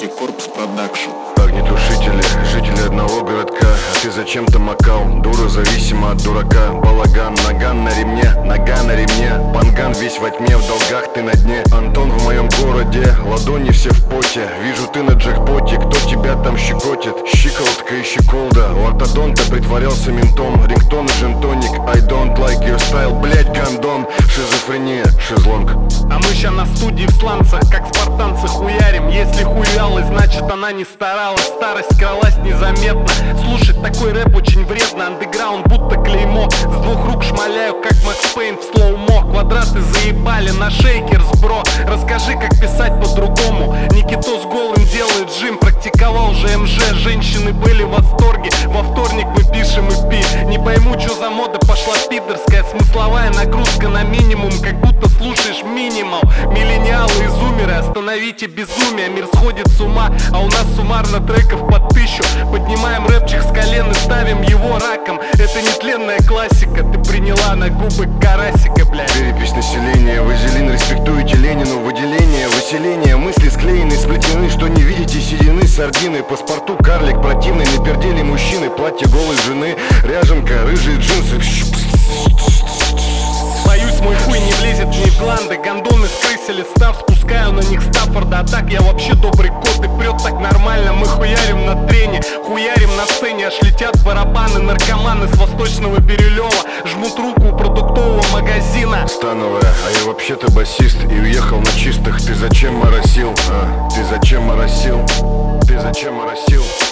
Русский корпус продакшн. Огнетушители, жители одного городка. А ты зачем-то макал, дура зависима от дурака. Балаган, наган на ремне, нога на ремне. Панган весь во тьме, в долгах ты на дне. Антон в моем городе, ладони все в поте. Вижу, ты на джекпоте, кто тебя там щекотит? Щиколотка и щеколда, у ортодонта притворялся ментом. Рингтон и жентоник, I don't like your style. Блять, гандон, шизофрения, шезлонг. А мы ща на студии в сланцах, как спартанцы хуярим. Если хуялась, значит она не старалась. Старость кралась незаметно. Слушать такой рэп очень вредно. Андеграунд будто клеймо. С двух рук шмаляю, как Макс Пейн в слоумо. Квадраты заебали на шейкерс, бро. Расскажи, как писать по-другому. Никитос голым делает джим. Практиковал же МЖ, женщины были в восторге. Во вторник мы пишем EP. Не пойму, чё за мода пошла пидорская. Смысловая нагрузка на минимум, как будто слушаешь минимал. Миллениалы и зумеры, остановите безумие. Мир сходит с ума, а у нас суммарно треков под 1000. Поднимаем рэпчик с колен и ставим его раком. Это нетленная классика, ты приняла на губы карасика, блядь. Перепись населения, вазелин, респектуете Ленину. Выделение, выселение, мысли склеены, сплетены. Что не видите, седины, сардины. Паспорту карлик противный, на перделе мужчины. Платье голой жены, ряженка, рыжие джинсы. Боюсь, мой хуй не влезет мне в гланды. Гондоны скрысили став, спускаю на них Стаффорда. А так я вообще добрый кот, и прет так нормально. Мы хуярим на трене, хуярим на сцене. Аж летят барабаны, наркоманы с Восточного Бирюлева. Жмут руку у продуктового магазина. Становая, а я вообще-то басист. И уехал на чистых, ты зачем моросил? Ты зачем моросил? Ты зачем моросил?